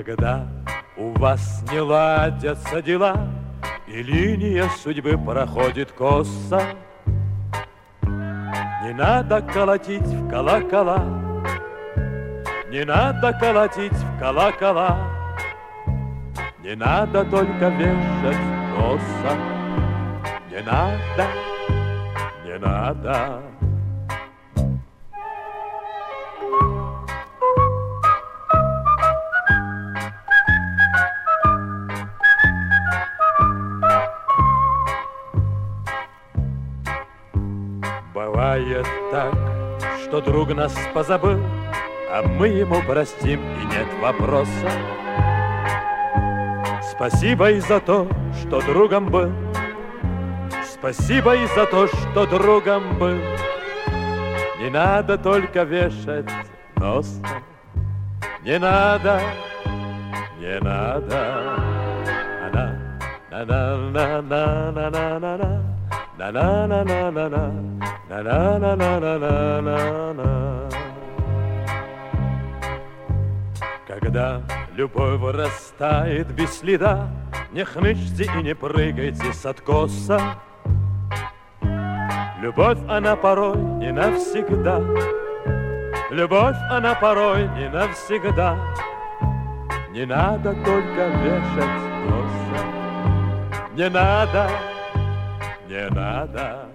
Когда у вас не ладятся дела, и линия судьбы проходит косо, не надо колотить в колокола, не надо колотить в колокола, не надо только вешать носа, не надо, не надо. Бывает так, что друг нас позабыл, а мы ему простим, и нет вопроса. Спасибо и за то, что другом был, спасибо и за то, что другом был. Не надо только вешать нос, не надо, не надо. На-на-на-на-на-на-на-на. На-на-на-на-на-на, на-на-на-на-на-на-на. Когда любовь вырастает без следа, не хнычьте и не прыгайте с откоса. Любовь, она порой не навсегда, любовь, она порой не навсегда. Не надо только вешать носа, не надо, не надо.